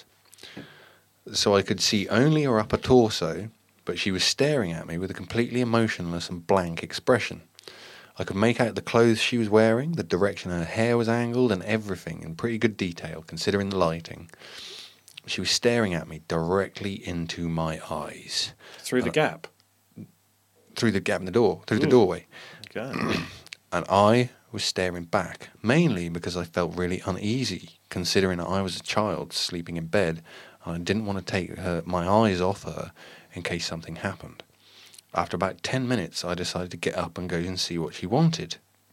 So I could see only her upper torso, but she was staring at me with a completely emotionless and blank expression. I could make out the clothes she was wearing, the direction her hair was angled, and everything in pretty good detail, considering the lighting. She was staring at me directly into my eyes. Through the gap. Through the gap in the door, through the doorway. Okay. And I was staring back, mainly because I felt really uneasy, considering that I was a child sleeping in bed, and I didn't want to take my eyes off her in case something happened. After about 10 minutes, I decided to get up and go and see what she wanted.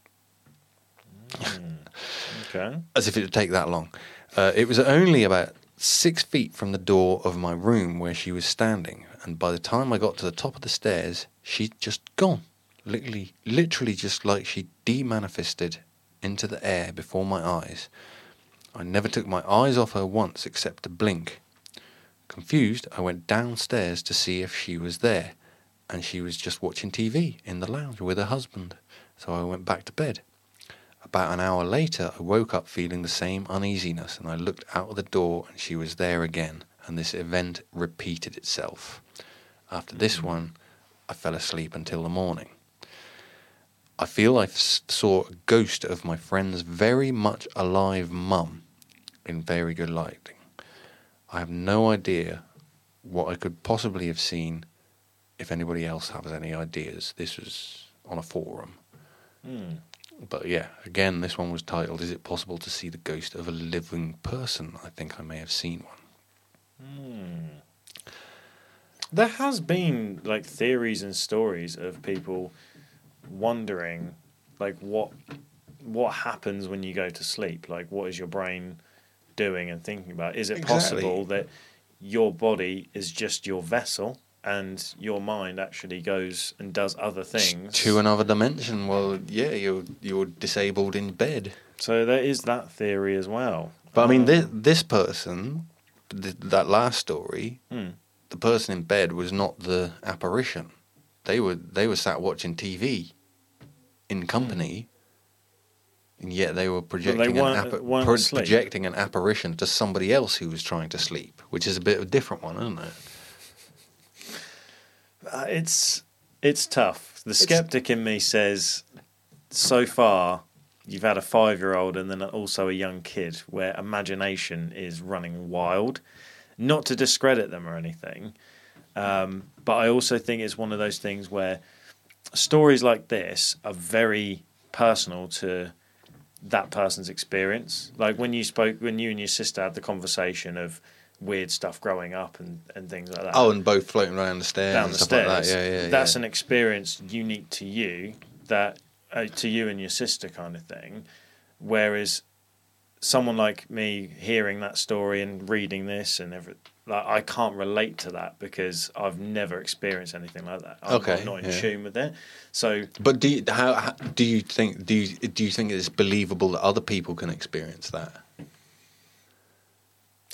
Okay. As if it would take that long. It was only about 6 feet from the door of my room where she was standing, and by the time I got to the top of the stairs, she'd just gone. Literally just like she demanifested into the air before my eyes. I never took my eyes off her once except to blink. Confused, I went downstairs to see if she was there, and she was just watching TV in the lounge with her husband, so I went back to bed. About an hour later, I woke up feeling the same uneasiness, and I looked out of the door and she was there again, and this event repeated itself. After this one, I fell asleep until the morning. I feel I saw a ghost of my friend's very much alive mum in very good lighting. I have no idea what I could possibly have seen. If anybody else has any ideas, this was on a forum. But yeah, again, this one was titled, "Is it possible to see the ghost of a living person?" I think I may have seen one. There has been like theories and stories of people wondering like what happens when you go to sleep. Like, what is your brain doing and thinking about? Is it Exactly. possible that your body is just your vessel and your mind actually goes and does other things? To another dimension. Well, yeah, you're disabled in bed. So there is that theory as well. But I mean, this person, that last story, the person in bed was not the apparition. They were sat watching TV in company, and yet they were projecting weren't asleep. projecting an apparition to somebody else who was trying to sleep, which is a bit of a different one, isn't it? It's tough. The skeptic in me says, so far, you've had a 5-year-old and then also a young kid where imagination is running wild. Not to discredit them or anything, but I also think it's one of those things where stories like this are very personal to that person's experience. Like when you and your sister had the conversation of weird stuff growing up and things like that. Oh, and both floating around the stairs Down and the stuff stairs. like that. Yeah. That's an experience unique to you, that to you and your sister kind of thing. Whereas someone like me hearing that story and reading this and I can't relate to that because I've never experienced anything like that. I'm not in tune with it. So, but do you think it's believable that other people can experience that?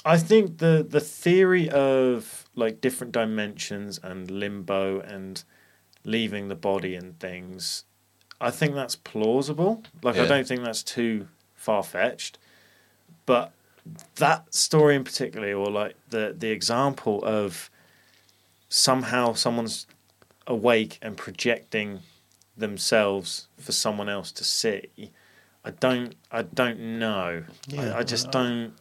I think the theory of like different dimensions and limbo and leaving the body and things, I think that's plausible. Like, I Yeah. don't think that's too far-fetched. But that story in particular, or like the example of somehow someone's awake and projecting themselves for someone else to see, I don't know. Yeah, I just don't.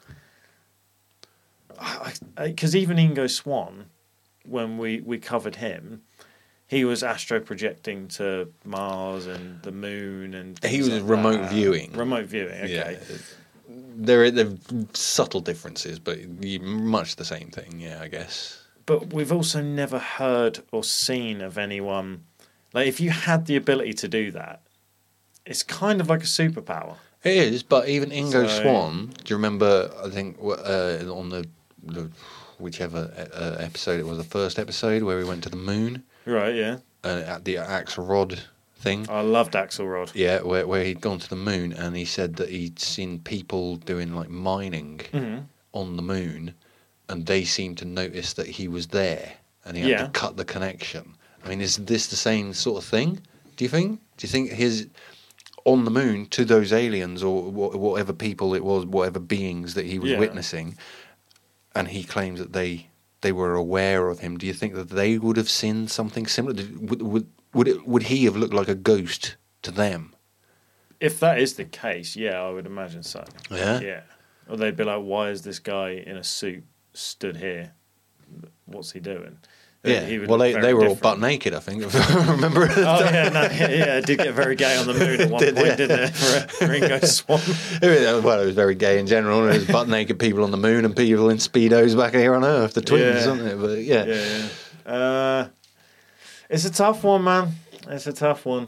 Because even Ingo Swann, when we covered him, he was astro projecting to Mars and the moon and He things was like remote that. viewing. Remote viewing, okay. Yeah. There are subtle differences, but much the same thing, yeah, I guess. But we've also never heard or seen of anyone. Like, if you had the ability to do that, it's kind of like a superpower. It is, but even Ingo So- Swann, do you remember, I think, on the whichever episode it was, the first episode where we went to the moon, Right, yeah. at the Axelrod thing? I loved Axelrod. Yeah, where he'd gone to the moon and he said that he'd seen people doing like mining on the moon, and they seemed to notice that he was there, and he had Yeah. to cut the connection. I mean, is this the same sort of thing? Do you think? Do you think his on the moon to those aliens or whatever people it was, whatever beings that he was Yeah. witnessing, and he claims that they were aware of him? Do you think that they would have seen something similar? Would he have looked like a ghost to them? If that is the case, yeah, I would imagine so. Yeah? Yeah. Or they'd be like, why is this guy in a suit stood here? What's he doing? Yeah. He would Well, look they very were all different. butt naked, I think. If I remember. Oh, yeah, no, yeah, it did get very gay on the moon at one Did point, it? didn't it, for Ringo Swann? Well, it was very gay in general. And it was butt naked people on the moon and people in speedos back here on Earth. The twins, Yeah. isn't it? But yeah. Yeah. It's a tough one, man. It's a tough one.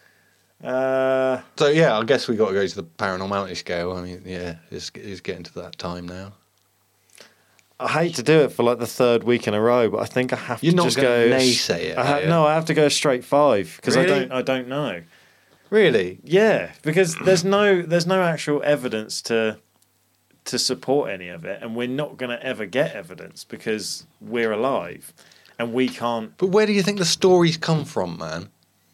So yeah, I guess we got to go to the paranormality scale. I mean, yeah, it's getting to that time now. I hate to do it for like the third week in a row, but I think I have You're to not just gonna go. naysay it, are you? No, I have to go straight 5 because Really? I don't know. Really? Yeah, because there's no actual evidence to support any of it, and we're not going to ever get evidence because we're alive, and we can't. But where do you think the stories come from, man?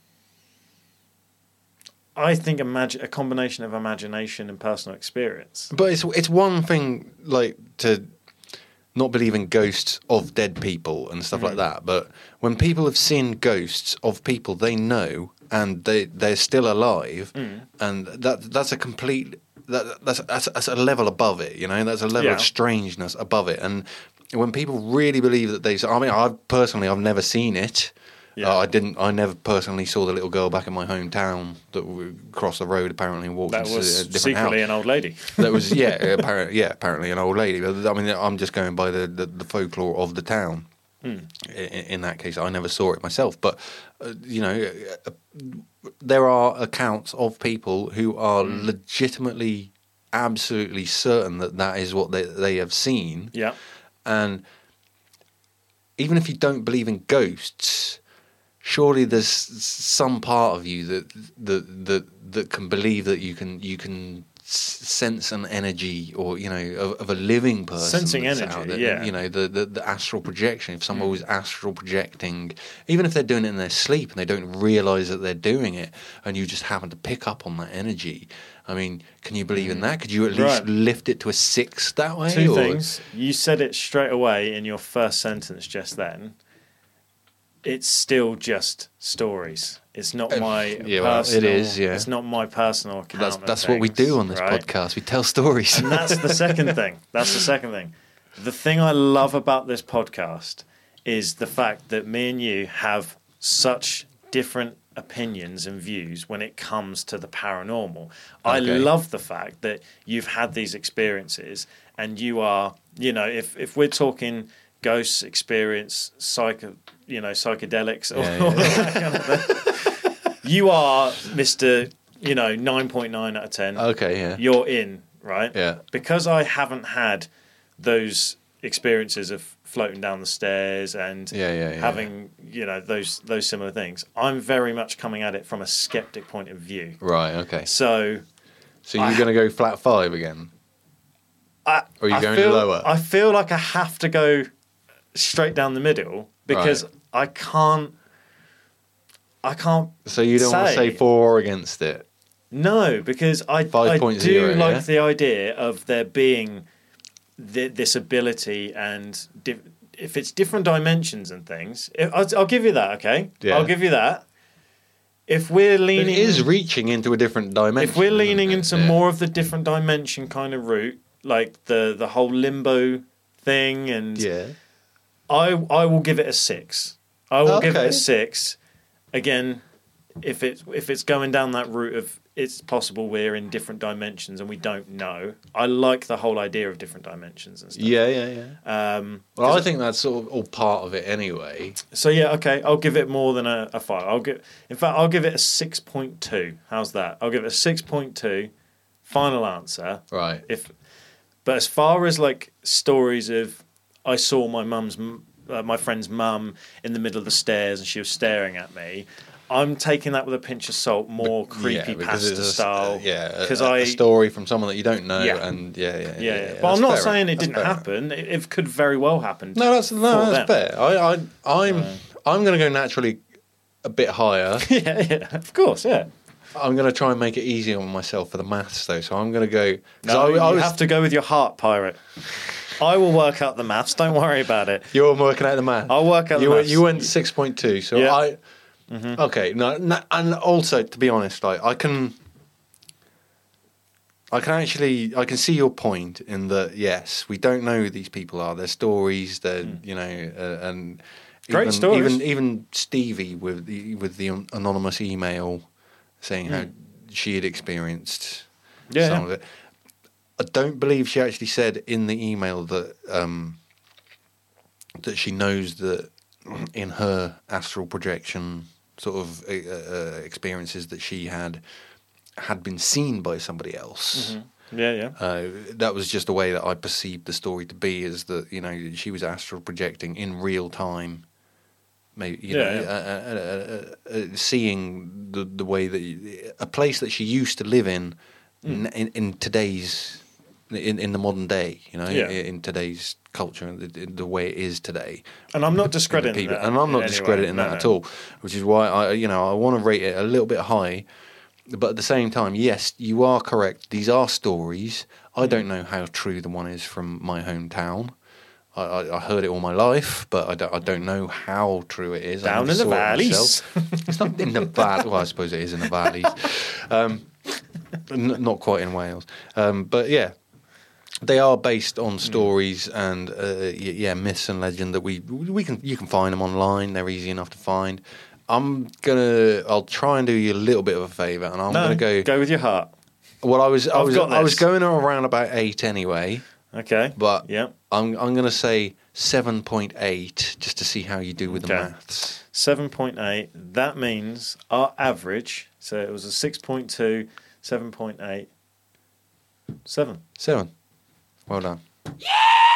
I think a combination of imagination and personal experience. But it's one thing like to not believe in ghosts of dead people and stuff like that. But when people have seen ghosts of people they know and they're still alive, and that's a complete that's a level above it. You know, that's a level Yeah. of strangeness above it. And when people really believe that I mean, I've never seen it. Yeah. I never personally saw the little girl back in my hometown that crossed the road apparently and walked That into was a different secretly house. an old lady. That was apparently an old lady. But I mean, I'm just going by the folklore of the town. In that case, I never saw it myself, but there are accounts of people who are legitimately, absolutely certain that is what they have seen. Yeah. And even if you don't believe in ghosts, surely there's some part of you that can believe that you can sense an energy, or of a living person. Sensing that's energy, out there. yeah. The astral projection. If someone was astral projecting, even if they're doing it in their sleep and they don't realise that they're doing it, and you just happen to pick up on that energy. I mean, can you believe in that? Could you at least Right. lift it to a 6 that way? Two or- things. You said it straight away in your first sentence just then. It's still just stories. It's not my yeah, well, it personal. is, yeah. It's not my personal account. That's what we do on this podcast. We tell stories. And that's the second thing. That's the second thing. The thing I love about this podcast is the fact that me and you have such different opinions and views when it comes to the paranormal. I Okay. love the fact that you've had these experiences and you are, if we're talking ghosts, experience, psychedelics, or all that kind of thing, you are Mr. 9.9 out of 10. Okay, yeah. You're in, right? Yeah. Because I haven't had those experiences of floating down the stairs and having, those similar things, I'm very much coming at it from a skeptic point of view. Right, okay. So So you're going to go flat 5 again? Or are you going feel, lower? I feel like I have to go straight down the middle because Right. I can't. So you don't want to say for or against it? No, because I 5.0, do like yeah? the idea of there being this ability, and if it's different dimensions and things, I'll give you that. Okay, Yeah. I'll give you that. If we're It leaning, is reaching into a different dimension. if we're leaning isn't it? into more of the different dimension kind of route, like the whole limbo thing, and Yeah. I will give it a 6. I will give it Okay. a 6. Again, if it's going down that route of it's possible we're in different dimensions and we don't know. I like the whole idea of different dimensions and stuff. Yeah. Well, I think that's sort of all part of it anyway. So yeah, okay, I'll give it more than a 5. I'll give it a 6.2. How's that? I'll give it a 6.2. Final answer. Right. But as far as like stories of, I saw my friend's mum in the middle of the stairs and she was staring at me. I'm taking that with a pinch of salt, more creepy because pasta style. Because a story from someone that you don't know, Yeah. and Yeah. But I'm not saying it didn't happen. It could very well happen. No, that's fair. I'm going to go naturally a bit higher. yeah, of course, yeah. I'm going to try and make it easier on myself for the maths, though. So I'm going to go. No, you have to go with your heart, pirate. I will work out the maths. Don't worry about it. You're working out the math. I'll work out the maths. You went 6.2, so Yeah. I. Okay, no, and also to be honest, like I can see your point in that. Yes, we don't know who these people are. Their stories, and Great stories. Even Stevie with the anonymous email saying how she had experienced some of it. I don't believe she actually said in the email that that she knows that in her astral projection sort of experiences that she had been seen by somebody else. Mm-hmm. That was just the way that I perceived the story to be, is that she was astral projecting in real time, maybe seeing the way that a place that she used to live in today's in the modern day, in today's culture and the way it is today. And I'm not discrediting that. And I'm not discrediting that at all, which is why I want to rate it a little bit high. But at the same time, yes, you are correct. These are stories. I don't know how true the one is from my hometown. I heard it all my life, but I don't know how true it is. Down in the valleys. It's not in the valley. Well, I suppose it is in the valleys. Not quite in Wales. But yeah, they are based on stories and myths and legend that you can find them online. They're easy enough to find. I'll try and do you a little bit of a favour, and I'm gonna go with your heart. Well, I was going around about 8 anyway. Okay. But yeah, I'm gonna say 7.8 just to see how you do with the maths. 7.8. That means our average. So it was a 6.2, 7.8, 7. 7. Well done. Yeah!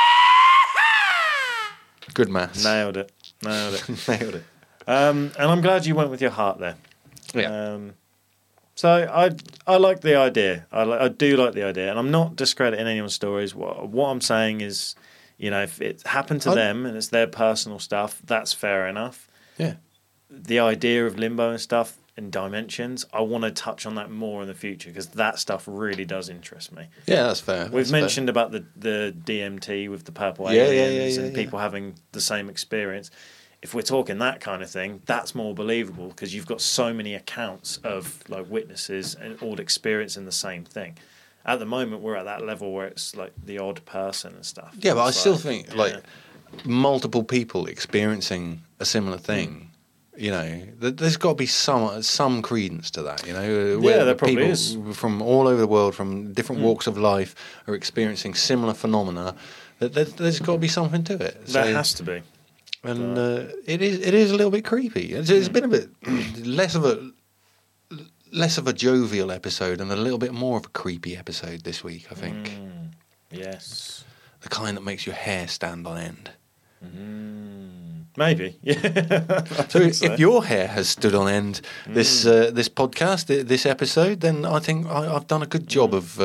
Good maths. Nailed it. Nailed it. And I'm glad you went with your heart there. Yeah. So I like the idea. I do like the idea, and I'm not discrediting anyone's stories. What I'm saying is, if it happened to them and it's their personal stuff, that's fair enough. Yeah. The idea of limbo and stuff and dimensions, I want to touch on that more in the future because that stuff really does interest me. Yeah, that's fair. We've mentioned about the DMT with the purple aliens and people having the same experience. If we're talking that kind of thing, that's more believable because you've got so many accounts of like witnesses and all experiencing the same thing. At the moment, we're at that level where it's like the odd person and stuff. Yeah, but I still think multiple people experiencing a similar thing. There's got to be some credence to that. Where there probably people is. From all over the world, from different walks of life, are experiencing similar phenomena. There's got to be something to it. There has to be. And it is a little bit creepy. It's been a bit less of a jovial episode and a little bit more of a creepy episode this week, I think. Yes. The kind that makes your hair stand on end. Maybe. Yeah. So if your hair has stood on end this podcast, this episode, then I think I've done a good job of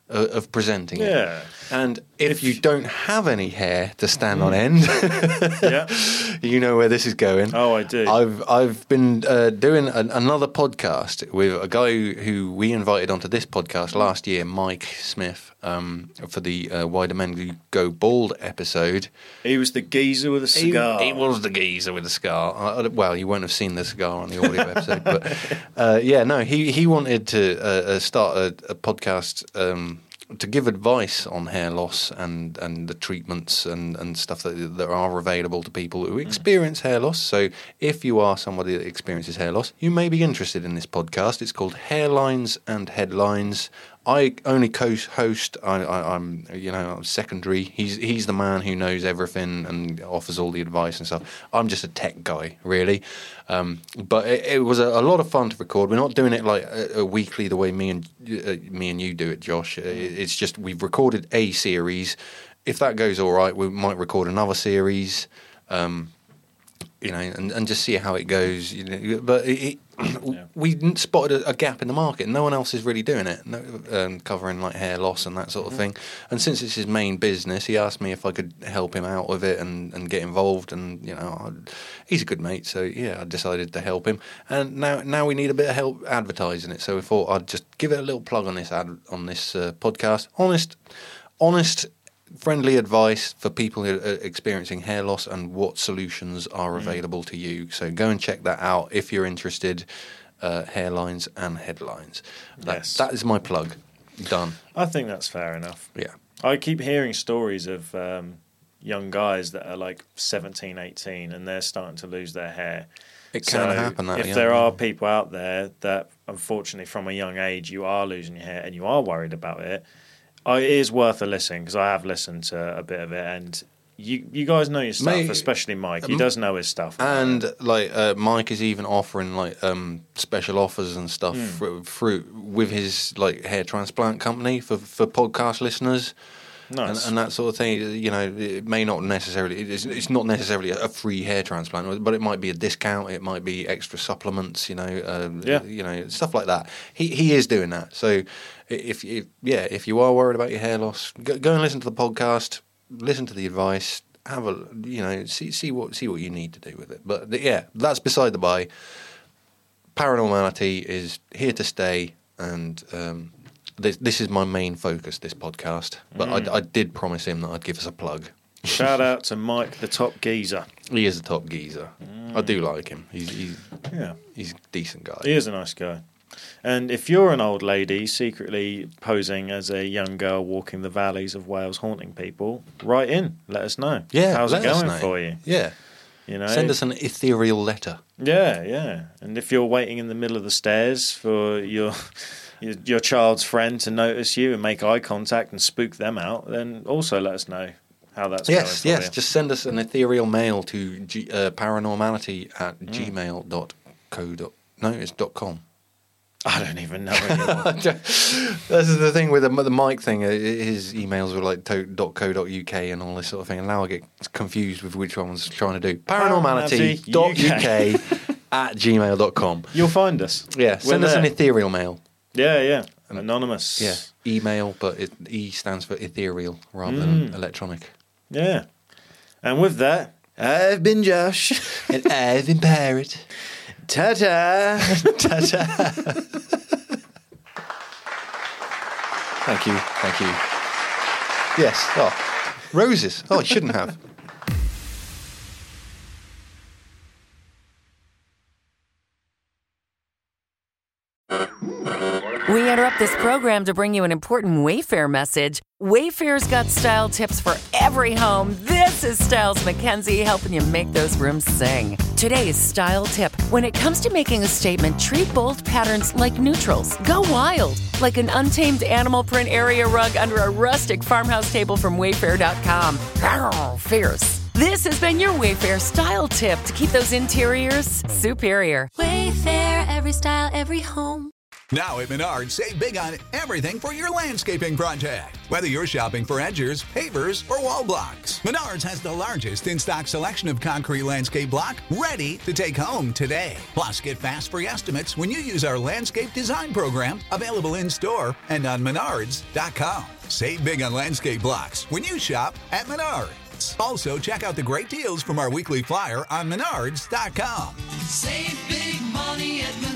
of presenting it. Yeah. And if you don't have any hair to stand on end, Yeah. you know where this is going. Oh, I do. I've been doing another podcast with a guy who we invited onto this podcast last year, Mike Smith, for the Why Do Men Go Bald episode. He was the geezer with a cigar. He was the geezer with the cigar. Well, you won't have seen the cigar on the audio episode, but he wanted to start a podcast to give advice on hair loss and the treatments and stuff that are available to people who experience hair loss. So if you are somebody that experiences hair loss, you may be interested in this podcast. It's called Hairlines and Headlines. I only co-host. I'm secondary. He's the man who knows everything and offers all the advice and stuff. I'm just a tech guy, really. But it was a lot of fun to record. We're not doing it like a weekly the way me and you do it, Josh. It's just we've recorded a series. If that goes all right, we might record another series. And just see how it goes. But we spotted a gap in the market. No one else is really doing it, covering like hair loss and that sort of thing. And since it's his main business, he asked me if I could help him out with it and get involved. And he's a good mate, so yeah, I decided to help him. And now we need a bit of help advertising it. So we thought I'd just give it a little plug on this podcast. Honest. Friendly advice for people who are experiencing hair loss and what solutions are available to you. So go and check that out if you're interested. Hairlines and Headlines. That is my plug. Done. I think that's fair enough. Yeah. I keep hearing stories of young guys that are like 17, 18 and they're starting to lose their hair. It can happen that if there are people out there that unfortunately from a young age you are losing your hair and you are worried about it, it is worth a listen because I have listened to a bit of it, and you guys know your stuff, especially Mike. He does know his stuff, and Mike is even offering special offers and stuff through with his hair transplant company for podcast listeners. Nice. And that sort of thing. It may not necessarily. It's not necessarily a free hair transplant, but it might be a discount. It might be extra supplements. Stuff like that. He is doing that. So if you are worried about your hair loss, go and listen to the podcast. Listen to the advice. Have a see what you need to do with it. But that's beside the by. Paranormality is here to stay, and this is my main focus, this podcast. But I did promise him that I'd give us a plug. Shout out to Mike, the top geezer. He is a top geezer. I do like him. He's a decent guy. He is a nice guy. And if you're an old lady secretly posing as a young girl walking the valleys of Wales haunting people, write in. Let us know. Yeah, how's it going for you? Yeah. Send us an ethereal letter. Yeah. And if you're waiting in the middle of the stairs for your child's friend to notice you and make eye contact and spook them out, then also let us know how that's going for you. Yes, just send us an ethereal mail to paranormality@gmail.co. No, it's .com. I don't even know anymore. This is the thing with the Mike thing. His emails were like .co.uk and all this sort of thing, and now I get confused with which one I was trying to do. Paranormality.uk @gmail.com. You'll find us. Yeah, send us an ethereal mail. Yeah. Anonymous. Yeah, email, but E stands for ethereal rather than electronic. Yeah. And with that, I've been Josh. And I've been Parrot. Ta-ta. Ta-ta. Thank you. Yes. Oh, roses. Oh, I shouldn't have. We interrupt this program to bring you an important Wayfair message. Wayfair's got style tips for every home. This is Styles McKenzie helping you make those rooms sing. Today's style tip. When it comes to making a statement, treat bold patterns like neutrals. Go wild, like an untamed animal print area rug under a rustic farmhouse table from Wayfair.com. Arr, fierce. This has been your Wayfair style tip to keep those interiors superior. Wayfair, every style, every home. Now at Menards, save big on everything for your landscaping project. Whether you're shopping for edgers, pavers, or wall blocks, Menards has the largest in-stock selection of concrete landscape block ready to take home today. Plus, get fast free estimates when you use our landscape design program, available in-store and on Menards.com. Save big on landscape blocks when you shop at Menards. Also, check out the great deals from our weekly flyer on Menards.com. Save big money at Menards.